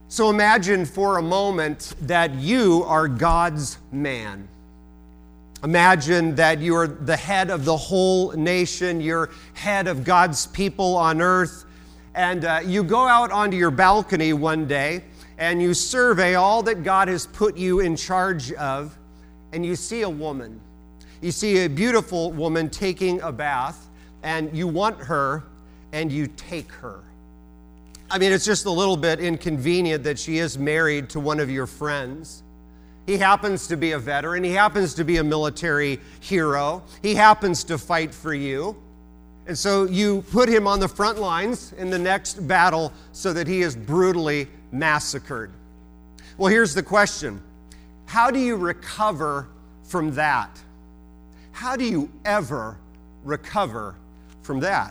So imagine for a moment that you are God's man. Imagine that you are the head of the whole nation. You're head of God's people on earth. And you go out onto your balcony one day and you survey all that God has put you in charge of. And you see a woman. You see a beautiful woman taking a bath. And you want her and you take her. I mean, it's just a little bit inconvenient that she is married to one of your friends. He happens to be a veteran. He happens to be a military hero. He happens to fight for you. And so you put him on the front lines in the next battle so that he is brutally massacred. Well, here's the question. How do you recover from that? How do you ever recover from that?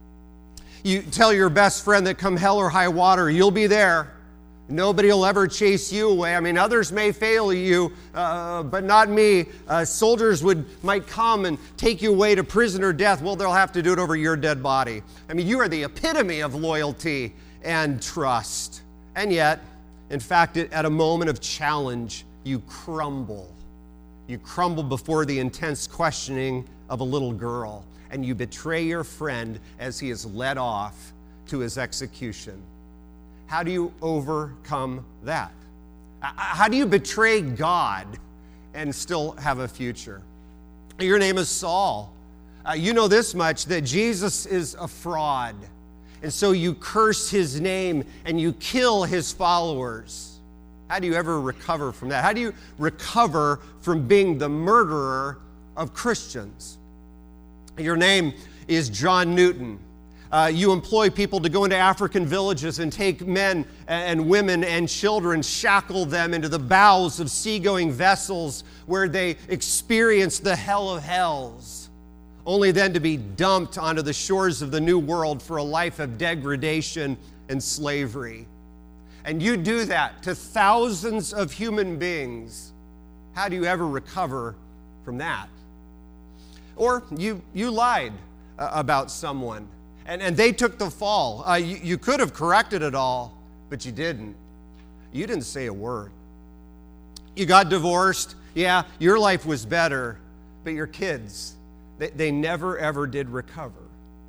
You tell your best friend that come hell or high water, you'll be there. Nobody will ever chase you away. I mean, others may fail you, but not me. Soldiers might come and take you away to prison or death. Well, they'll have to do it over your dead body. I mean, you are the epitome of loyalty and trust. And yet, in fact, at a moment of challenge, you crumble. You crumble before the intense questioning of a little girl. And you betray your friend as he is led off to his execution. How do you overcome that? How do you betray God and still have a future? Your name is Saul. You know this much, that Jesus is a fraud. And so you curse his name and you kill his followers. How do you ever recover from that? How do you recover from being the murderer of Christians? Your name is John Newton. You employ people to go into African villages and take men and women and children, shackle them into the bows of seagoing vessels where they experience the hell of hells, only then to be dumped onto the shores of the New World for a life of degradation and slavery. And you do that to thousands of human beings. How do you ever recover from that? Or you lied about someone, and they took the fall. You could have corrected it all, but you didn't. You didn't say a word. You got divorced. Yeah, your life was better, but your kids, they never, ever did recover.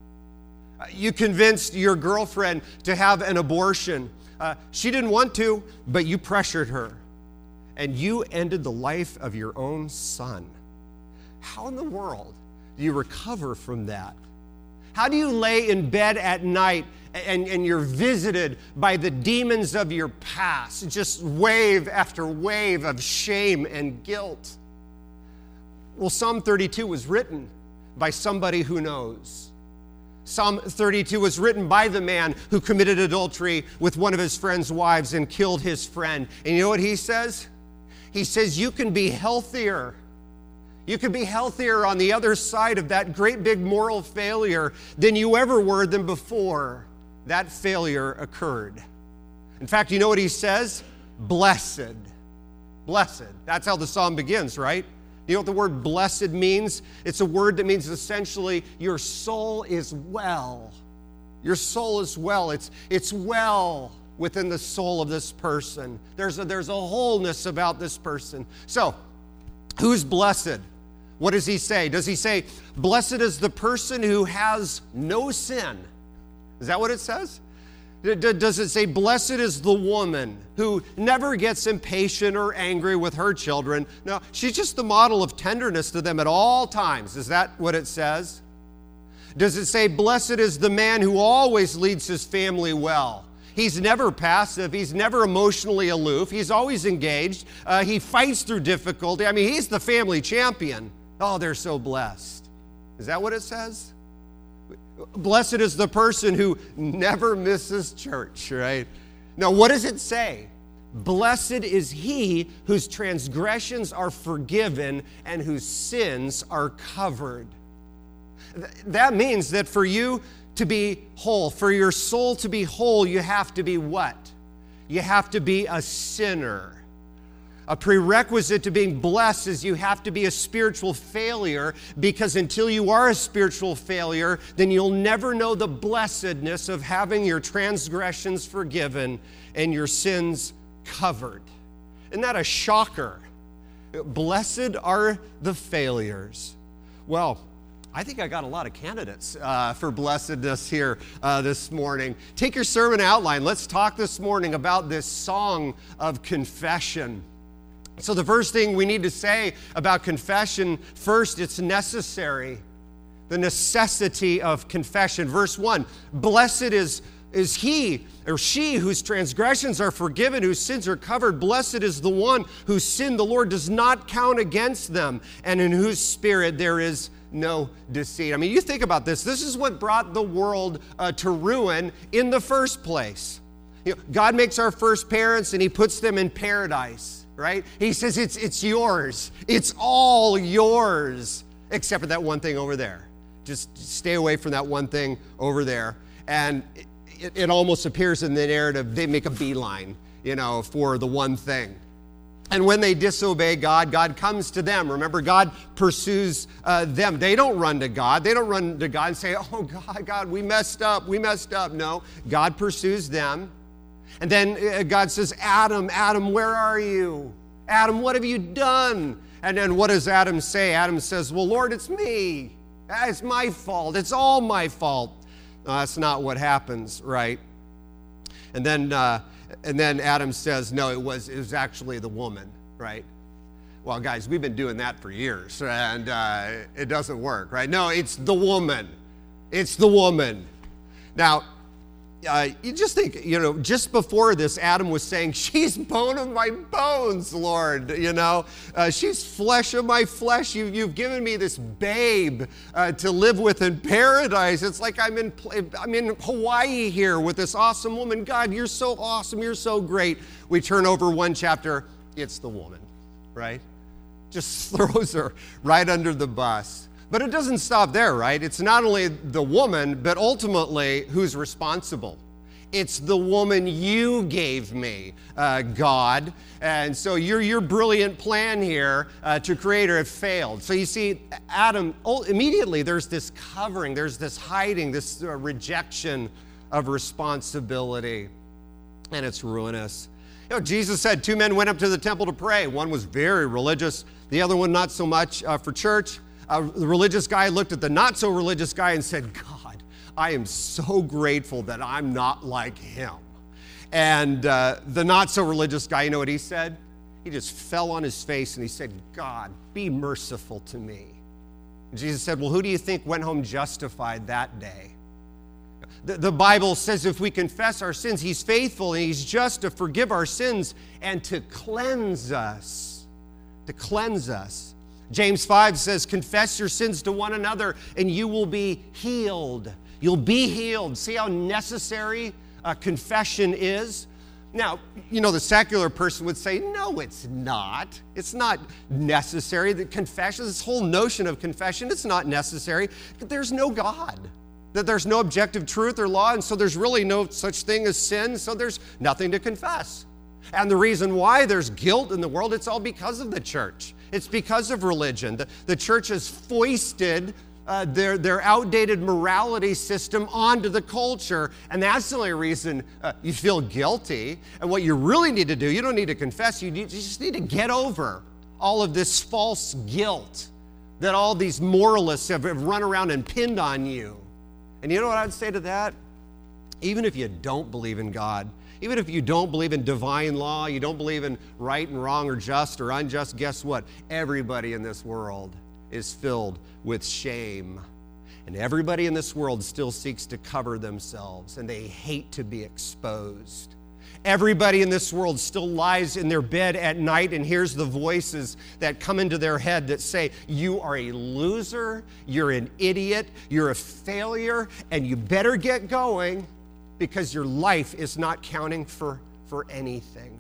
You convinced your girlfriend to have an abortion. She didn't want to, but you pressured her, and you ended the life of your own son. How in the world do you recover from that? How do you lay in bed at night and you're visited by the demons of your past, just wave after wave of shame and guilt? Well, Psalm 32 was written by somebody who knows. Psalm 32 was written by the man who committed adultery with one of his friend's wives and killed his friend. And you know what he says? He says, you can be healthier. You can be healthier on the other side of that great big moral failure than you ever were than before that failure occurred. In fact, you know what he says? Blessed. Blessed. That's how the psalm begins, right? You know what the word blessed means? It's a word that means essentially your soul is well. Your soul is well. It's well within the soul of this person. There's a wholeness about this person. So, who's blessed? What does he say? Does he say, blessed is the person who has no sin? Is that what it says? Does it say, blessed is the woman who never gets impatient or angry with her children? No, she's just the model of tenderness to them at all times. Is that what it says? Does it say, blessed is the man who always leads his family well? He's never passive. He's never emotionally aloof. He's always engaged. He fights through difficulty. I mean, he's the family champion. Oh, they're so blessed. Is that what it says? Blessed is the person who never misses church, right? Now, what does it say? Blessed is he whose transgressions are forgiven and whose sins are covered. That means that for you to be whole, for your soul to be whole, you have to be what? You have to be a sinner. A prerequisite to being blessed is you have to be a spiritual failure, because until you are a spiritual failure, then you'll never know the blessedness of having your transgressions forgiven and your sins covered. Isn't that a shocker? Blessed are the failures. Well, I think I got a lot of candidates for blessedness here this morning. Take your sermon outline. Let's talk this morning about this song of confession. So the first thing we need to say about confession, first, it's necessary. The necessity of confession. Verse 1, blessed is he or she whose transgressions are forgiven, whose sins are covered. Blessed is the one whose sin the Lord does not count against them, and in whose spirit there is no deceit. I mean, you think about this. This is what brought the world to ruin in the first place. You know, God makes our first parents and he puts them in paradise. Right? He says it's yours. It's all yours, except for that one thing over there. Just stay away from that one thing over there. And it almost appears in the narrative, they make a beeline, for the one thing. And when they disobey God, God comes to them. Remember, God pursues them. They don't run to God. They don't run to God and say, oh, God, we messed up. No, God pursues them. And then God says, Adam, where are you? Adam, what have you done? And then what does Adam say? Adam says, well, Lord, it's me. It's my fault. It's all my fault. No, that's not what happens, right? And then Adam says, no, it was actually the woman, right? Well, guys, we've been doing that for years, and it doesn't work, right? No, it's the woman. It's the woman. Now, you just think, just before this, Adam was saying, she's bone of my bones, Lord, she's flesh of my flesh. You've given me this babe to live with in paradise. It's like I'm in Hawaii here with this awesome woman. God, you're so awesome. You're so great. We turn over one chapter. It's the woman, right? Just throws her right under the bus. But it doesn't stop there, right? It's not only the woman, but ultimately who's responsible. It's the woman you gave me, God. And so your brilliant plan here to create her have failed. So you see, Adam, immediately there's this covering, there's this hiding, this rejection of responsibility. And it's ruinous. Jesus said 2 men went up to the temple to pray. One was very religious, the other one not so much for church. The religious guy looked at the not-so-religious guy and said, God, I am so grateful that I'm not like him. And the not-so-religious guy, you know what he said? He just fell on his face and he said, God, be merciful to me. And Jesus said, well, who do you think went home justified that day? The Bible says if we confess our sins, he's faithful and he's just to forgive our sins and to cleanse us. To cleanse us. James 5 says, confess your sins to one another and you will be healed. You'll be healed. See how necessary confession is? Now, the secular person would say, no, it's not. It's not necessary. The confession, this whole notion of confession, it's not necessary. There's no God. That there's no objective truth or law, and so there's really no such thing as sin, so there's nothing to confess. And the reason why there's guilt in the world, it's all because of the church. It's because of religion. The church has foisted their outdated morality system onto the culture, and that's the only reason you feel guilty. And what you really need to do, you don't need to confess, you just need to get over all of this false guilt that all these moralists have run around and pinned on you. And you know what I'd say to that? Even if you don't believe in God, even if you don't believe in divine law, you don't believe in right and wrong or just or unjust, guess what? Everybody in this world is filled with shame. And everybody in this world still seeks to cover themselves, and they hate to be exposed. Everybody in this world still lies in their bed at night and hears the voices that come into their head that say, you are a loser, you're an idiot, you're a failure, and you better get going because your life is not counting for anything.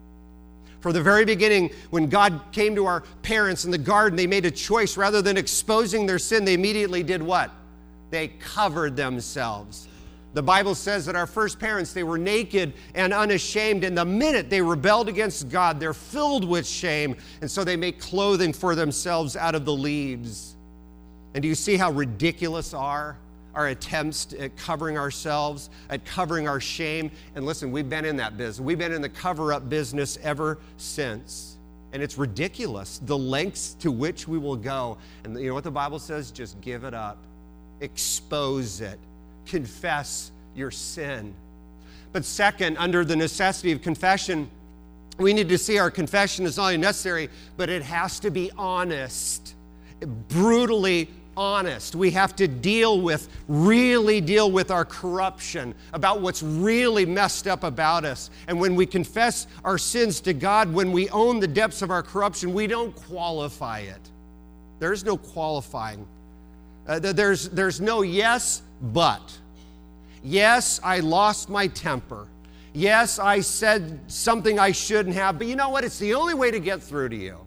From the very beginning, when God came to our parents in the garden, they made a choice. Rather than exposing their sin, they immediately did what? They covered themselves. The Bible says that our first parents, they were naked and unashamed, and the minute they rebelled against God, they're filled with shame, and so they make clothing for themselves out of the leaves. And do you see how ridiculous are our attempts at covering ourselves, at covering our shame? And listen, we've been in that business. We've been in the cover-up business ever since. And it's ridiculous, the lengths to which we will go. And you know what the Bible says? Just give it up. Expose it. Confess your sin. But second, under the necessity of confession, we need to see our confession is not only necessary, but it has to be honest, brutally honest. We have to really deal with our corruption, about what's really messed up about us. And when we confess our sins to God, when we own the depths of our corruption, we don't qualify it. There's no qualifying. There's no yes, but. Yes, I lost my temper. Yes, I said something I shouldn't have, but you know what? It's the only way to get through to you.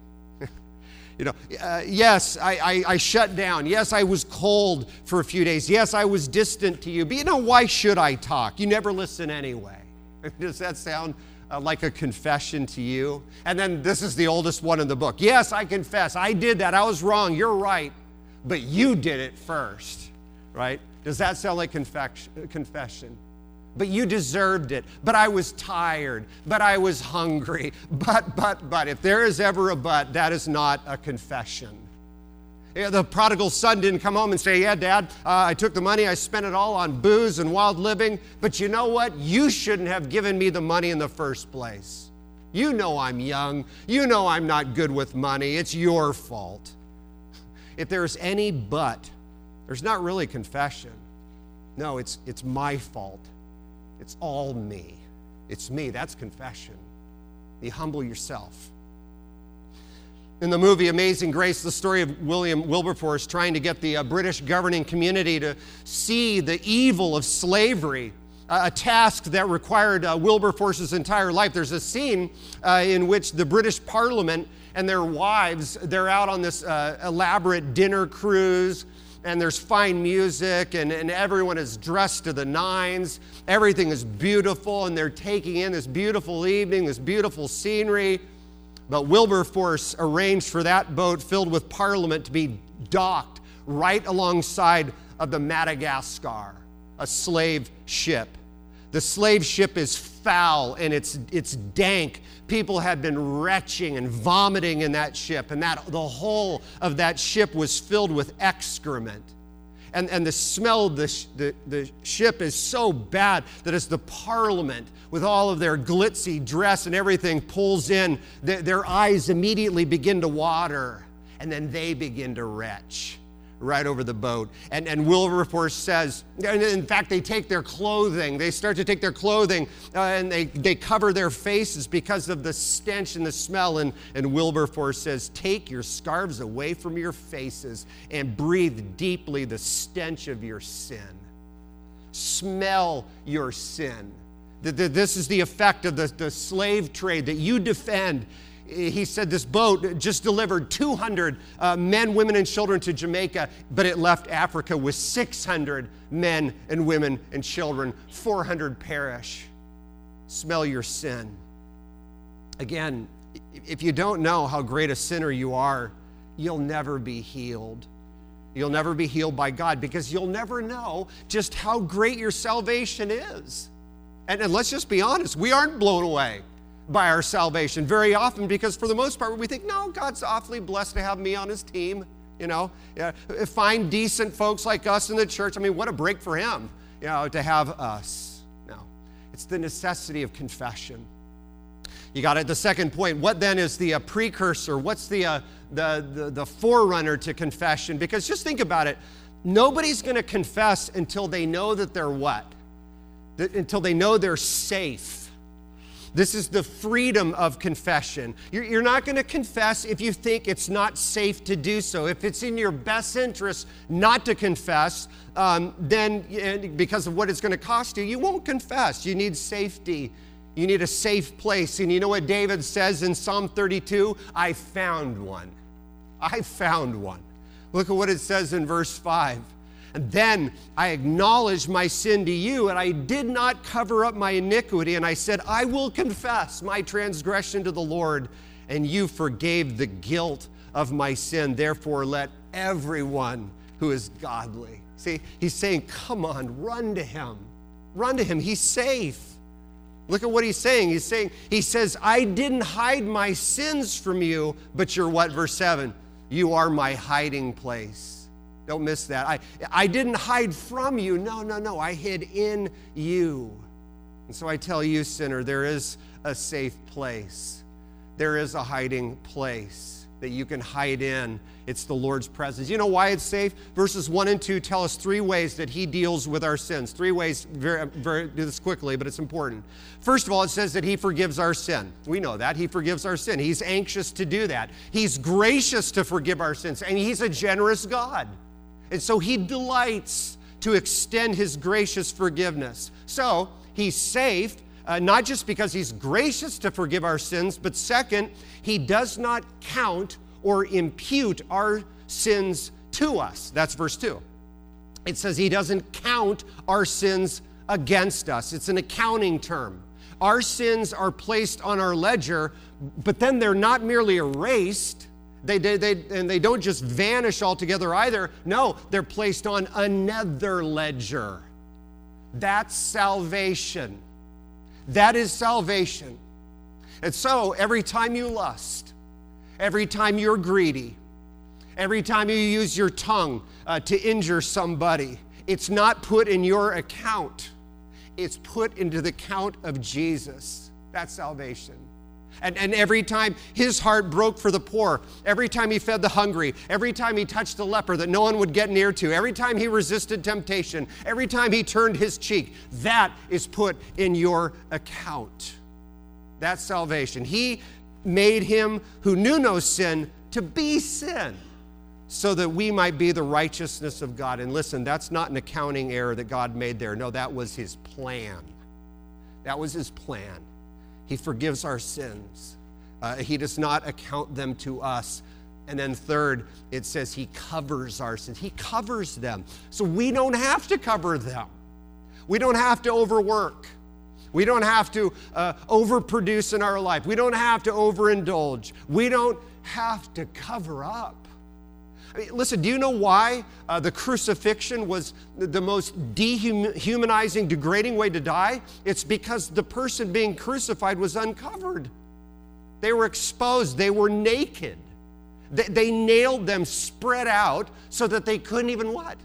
Yes, I shut down. Yes, I was cold for a few days. Yes, I was distant to you, but you know, why should I talk? You never listen anyway. Does that sound like a confession to you? And then this is the oldest one in the book. Yes, I confess. I did that. I was wrong. You're right. But you did it first, right? Does that sound like confession? But you deserved it. But I was tired. But I was hungry. But. If there is ever a but, that is not a confession. Yeah, the prodigal son didn't come home and say, yeah, Dad, I took the money, I spent it all on booze and wild living. But you know what? You shouldn't have given me the money in the first place. You know I'm young. You know I'm not good with money. It's your fault. If there's any but, there's not really confession. No, it's my fault. It's all me. It's me. That's confession. You humble yourself. In the movie Amazing Grace, the story of William Wilberforce trying to get the British governing community to see the evil of slavery, a task that required Wilberforce's entire life. There's a scene in which the British Parliament and their wives, they're out on this elaborate dinner cruise, and there's fine music, and everyone is dressed to the nines. Everything is beautiful, and they're taking in this beautiful evening, this beautiful scenery. But Wilberforce arranged for that boat filled with Parliament to be docked right alongside of the Madagascar, a slave ship. The slave ship is foul and it's dank. People had been retching and vomiting in that ship, and the whole of that ship was filled with excrement. And the smell of the ship is so bad that as the Parliament, with all of their glitzy dress and everything, pulls in, their eyes immediately begin to water, and then they begin to retch right over the boat. And Wilberforce says, and in fact, they take their clothing. They start to take their clothing and they cover their faces because of the stench and the smell. And Wilberforce says, take your scarves away from your faces and breathe deeply the stench of your sin. Smell your sin. This is the effect of the slave trade that you defend. He said this boat just delivered 200 men, women, and children to Jamaica, but it left Africa with 600 men and women and children. 400 perish. Smell your sin. Again, if you don't know how great a sinner you are, you'll never be healed. You'll never be healed by God because you'll never know just how great your salvation is. And let's just be honest, we aren't blown away by our salvation very often because for the most part we think, no, God's awfully blessed to have me on his team. You know, find decent folks like us in the church. I mean, what a break for him, you know, to have us. No, it's the necessity of confession. You got it. The second point, what then is the precursor? What's the forerunner to confession? Because just think about it. Nobody's going to confess until they know that they're what? Until they know they're safe. This is the freedom of confession. You're not going to confess if you think it's not safe to do so. If it's in your best interest not to confess, then because of what it's going to cost you, you won't confess. You need safety. You need a safe place. And you know what David says in Psalm 32? I found one. I found one. Look at what it says in verse 5. And then I acknowledged my sin to you, and I did not cover up my iniquity. And I said, I will confess my transgression to the Lord, and you forgave the guilt of my sin. Therefore, let everyone who is godly. See, he's saying, come on, run to him. Run to him. He's safe. Look at what he's saying. He says, I didn't hide my sins from you, but you're what? Verse 7, you are my hiding place. Don't miss that. I didn't hide from you. No. I hid in you. And so I tell you, sinner, there is a safe place. There is a hiding place that you can hide in. It's the Lord's presence. You know why it's safe? Verses 1 and 2 tell us 3 ways that he deals with our sins. 3 ways, do this quickly, but it's important. First of all, it says that he forgives our sin. We know that. He forgives our sin. He's anxious to do that. He's gracious to forgive our sins, and he's a generous God. And so he delights to extend his gracious forgiveness. So he's safe, not just because he's gracious to forgive our sins, but second, he does not count or impute our sins to us. That's verse 2. It says he doesn't count our sins against us. It's an accounting term. Our sins are placed on our ledger, but then they're not merely erased. They don't just vanish altogether either. No, they're placed on another ledger. That's salvation. That is salvation. And so every time you lust, every time you're greedy, every time you use your tongue to injure somebody, it's not put in your account. It's put into the account of Jesus. That's salvation. And every time his heart broke for the poor, every time he fed the hungry, every time he touched the leper that no one would get near to, every time he resisted temptation, every time he turned his cheek, that is put in your account. That's salvation. He made him who knew no sin to be sin, so that we might be the righteousness of God. And listen, that's not an accounting error that God made there. No, that was his plan. That was his plan. He forgives our sins. He does not account them to us. And then third, it says he covers our sins. He covers them. So we don't have to cover them. We don't have to overwork. We don't have to overproduce in our life. We don't have to overindulge. We don't have to cover up. I mean, listen, do you know why the crucifixion was the most dehumanizing, degrading way to die? It's because the person being crucified was uncovered. They were exposed. They were naked. They nailed them spread out so that they couldn't even what?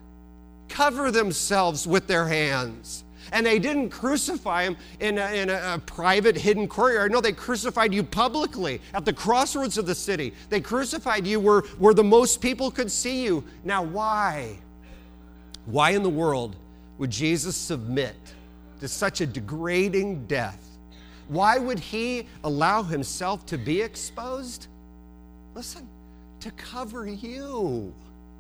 Cover themselves with their hands. And they didn't crucify him in a private hidden courtyard. No, they crucified you publicly at the crossroads of the city. They crucified you where the most people could see you. Now, why? Why in the world would Jesus submit to such a degrading death? Why would he allow himself to be exposed? Listen, to cover you.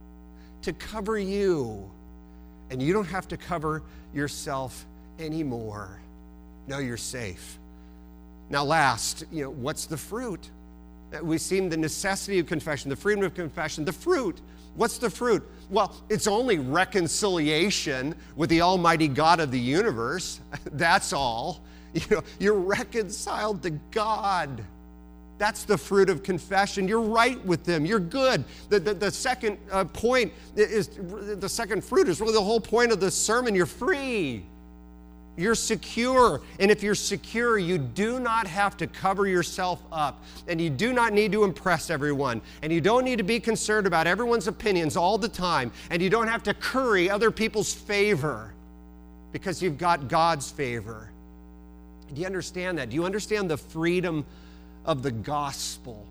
To cover you. And you don't have to cover yourself anymore. No, you're safe. Now last, what's the fruit? We've seen the necessity of confession, the freedom of confession. The fruit, what's the fruit? Well, it's only reconciliation with the Almighty God of the universe. That's all. You're reconciled to God. That's the fruit of confession. You're right with them. You're good. The second point is, the second fruit is really the whole point of the sermon. You're free. You're secure. And if you're secure, you do not have to cover yourself up. And you do not need to impress everyone. And you don't need to be concerned about everyone's opinions all the time. And you don't have to curry other people's favor because you've got God's favor. Do you understand that? Do you understand the freedom of the gospel?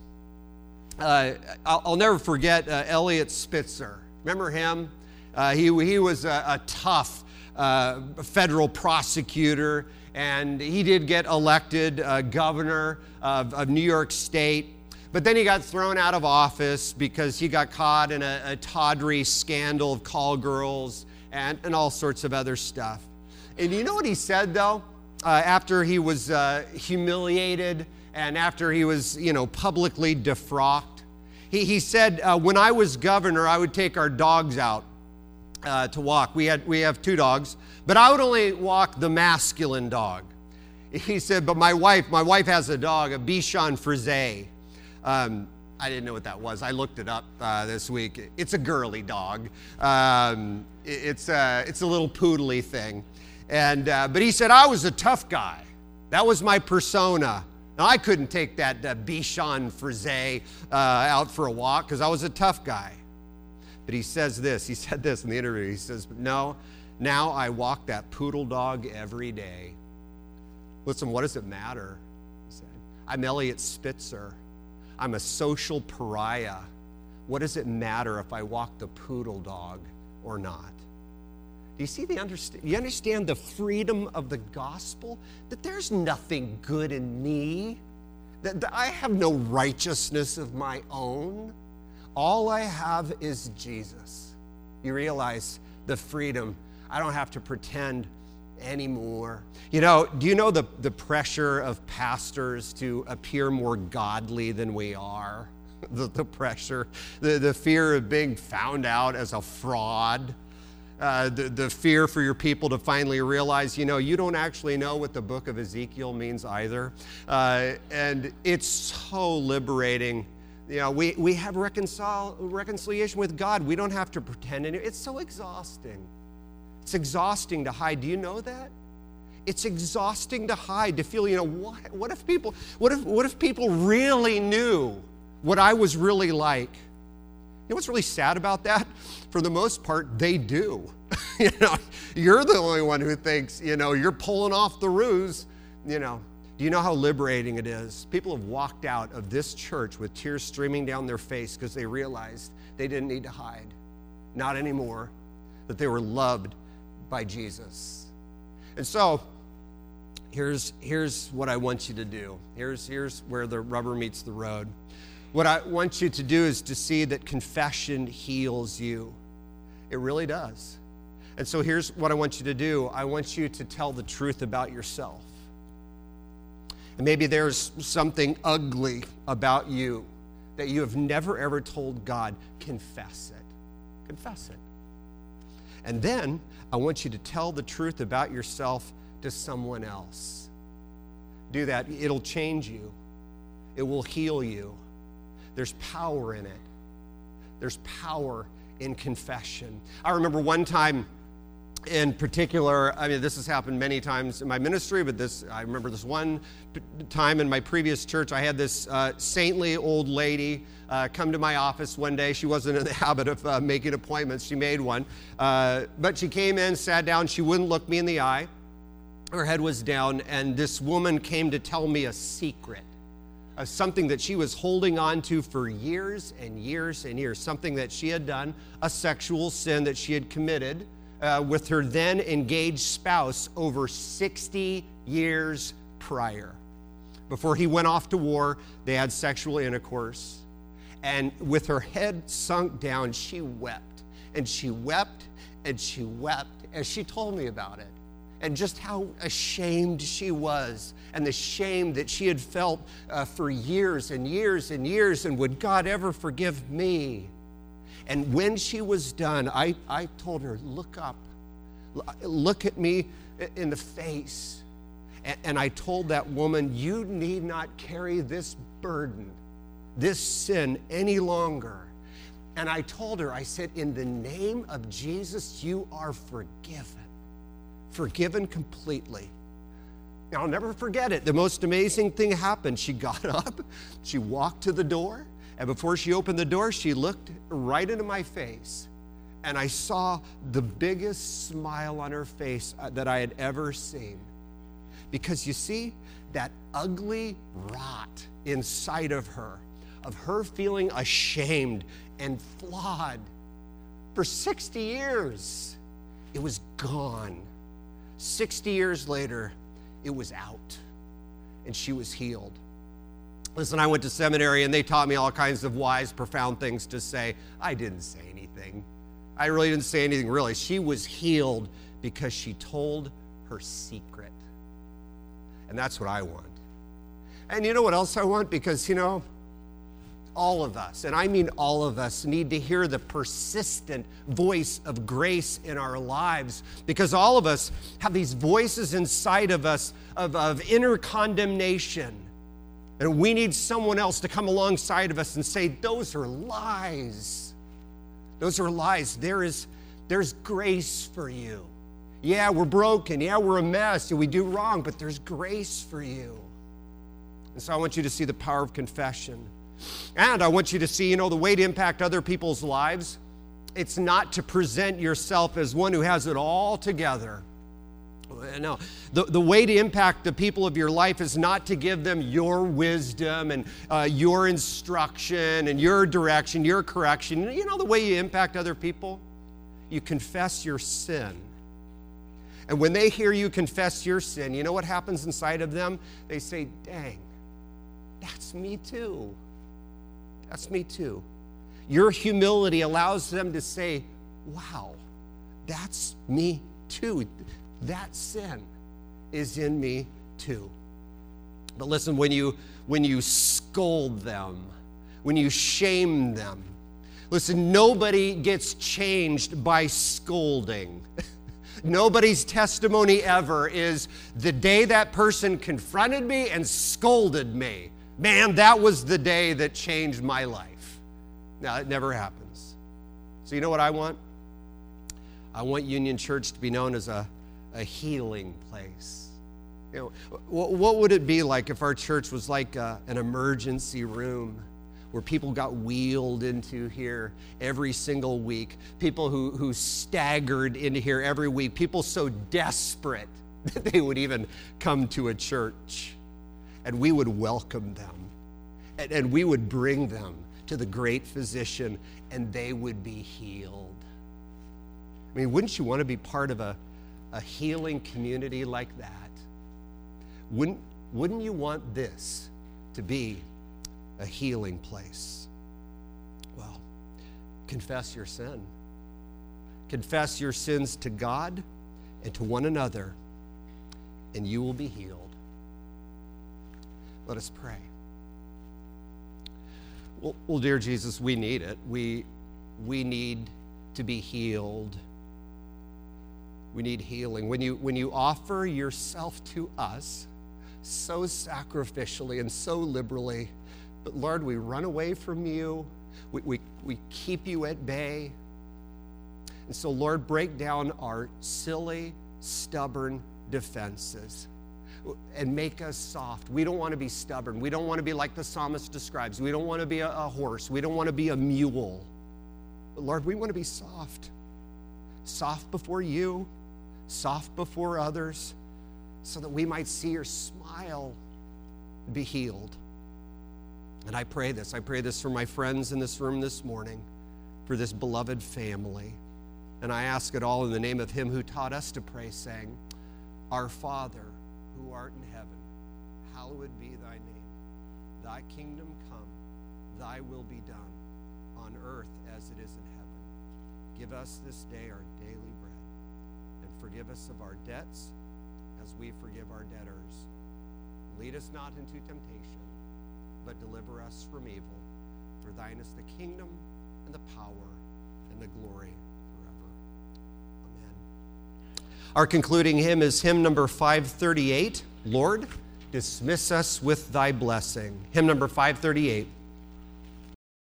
I'll never forget Eliot Spitzer. Remember him? He was a tough federal prosecutor, and he did get elected governor of New York State. But then he got thrown out of office because he got caught in a tawdry scandal of call girls and all sorts of other stuff. And you know what he said, though? After he was humiliated and after he was, publicly defrocked, he said, when I was governor, I would take our dogs out to walk. We have two dogs, but I would only walk the masculine dog. He said, but my wife has a dog, a Bichon Frise. I didn't know what that was. I looked it up this week. It's a girly dog. It's a little poodly thing. But he said, I was a tough guy. That was my persona. Now, I couldn't take that Bichon Frise out for a walk because I was a tough guy. But he said this in the interview. He says, no, now I walk that poodle dog every day. Listen, what does it matter? He said, I'm Elliot Spitzer. I'm a social pariah. What does it matter if I walk the poodle dog or not? Do you see you understand the freedom of the gospel? That there's nothing good in me. That I have no righteousness of my own. All I have is Jesus. You realize the freedom. I don't have to pretend anymore. You know, do you know the pressure of pastors to appear more godly than we are? The pressure, the fear of being found out as a fraud, the fear for your people to finally realize, you know, you don't actually know what the book of Ezekiel means either. And it's so liberating. You know, we have reconciliation with God. We don't have to pretend anymore. It's so exhausting. It's exhausting to hide. Do you know that? It's exhausting to hide, to feel, you know, what if people really knew what I was really like? You know what's really sad about that? For the most part, they do. You know, you're the only one who thinks, you know, you're pulling off the ruse. You know, do you know how liberating it is? People have walked out of this church with tears streaming down their face because they realized they didn't need to hide. Not anymore. That they were loved by Jesus. And so, here's what I want you to do. Here's where the rubber meets the road. What I want you to do is to see that confession heals you. It really does. And so here's what I want you to do. I want you to tell the truth about yourself. And maybe there's something ugly about you that you have never ever told God. Confess it. Confess it. And then I want you to tell the truth about yourself to someone else. Do that. It'll change you. It will heal you. There's power in it. There's power in confession. I remember one time in particular, I mean, this has happened many times in my ministry, but I remember this one time in my previous church. I had this saintly old lady come to my office one day. She wasn't in the habit of making appointments. She made one. But she came in, sat down. She wouldn't look me in the eye. Her head was down, and this woman came to tell me a secret of something that she was holding on to for years and years and years, something that she had done, a sexual sin that she had committed with her then engaged spouse over 60 years prior. Before he went off to war, they had sexual intercourse. And with her head sunk down, she wept. And she wept and she wept as she told me about it. And just how ashamed she was, and the shame that she had felt for years and years and years, and would God ever forgive me? And when she was done, I told her, look up, look at me in the face. And I told that woman, you need not carry this burden, this sin any longer. And I told her, I said, in the name of Jesus, you are forgiven. Forgiven completely. Now, I'll never forget it. The most amazing thing happened. She got up, she walked to the door, and before she opened the door, she looked right into my face. And I saw the biggest smile on her face that I had ever seen. Because you see, that ugly rot inside of her feeling ashamed and flawed for 60 years, it was gone. 60 years later, it was out, and she was healed. Listen, I went to seminary, and they taught me all kinds of wise, profound things to say. I didn't say anything. I really didn't say anything, really. She was healed because she told her secret. And that's what I want. And you know what else I want? Because, you know, all of us, and I mean all of us, need to hear the persistent voice of grace in our lives, because all of us have these voices inside of us of inner condemnation. And we need someone else to come alongside of us and say, those are lies. Those are lies. There's grace for you. Yeah, we're broken. Yeah, we're a mess. We do wrong, but there's grace for you. And so I want you to see the power of confession. And I want you to see, the way to impact other people's lives, it's not to present yourself as one who has it all together. No, the way to impact the people of your life is not to give them your wisdom and your instruction and your direction, your correction. The way you impact other people? You confess your sin. And when they hear you confess your sin, you know what happens inside of them? They say, dang, that's me too. That's me too. Your humility allows them to say, wow, that's me too. That sin is in me too. But listen, when you scold them, when you shame them, listen, nobody gets changed by scolding. Nobody's testimony ever is the day that person confronted me and scolded me. Man, that was the day that changed my life. Now, it never happens. So you know what I want? I want Union Church to be known as a healing place. What would it be like if our church was like an emergency room where people got wheeled into here every single week, people who staggered into here every week, people so desperate that they would even come to a church, and we would welcome them, and we would bring them to the great physician, and they would be healed. I mean, wouldn't you want to be part of a healing community like that? Wouldn't you want this to be a healing place? Well, confess your sin. Confess your sins to God and to one another, and you will be healed. Let us pray. Well, dear Jesus, we need it. We need to be healed. We need healing. When you offer yourself to us so sacrificially and so liberally, but Lord, we run away from you. We keep you at bay. And so, Lord, break down our silly, stubborn defenses and make us soft. We don't want to be stubborn. We don't want to be like the psalmist describes. We don't want to be a horse. We don't want to be a mule. But Lord, we want to be soft. Soft before you, soft before others, so that we might see your smile, be healed. And I pray this for my friends in this room this morning, for this beloved family. And I ask it all in the name of him who taught us to pray, saying, Our Father, who art in heaven, hallowed be thy name. Thy kingdom come, thy will be done, on earth as it is in heaven. Give us this day our daily bread, and forgive us of our debts as we forgive our debtors. Lead us not into temptation, but deliver us from evil. For thine is the kingdom and the power and the glory forever. Amen. Our concluding hymn is hymn number 538, Lord, dismiss us with thy blessing. Hymn number 538.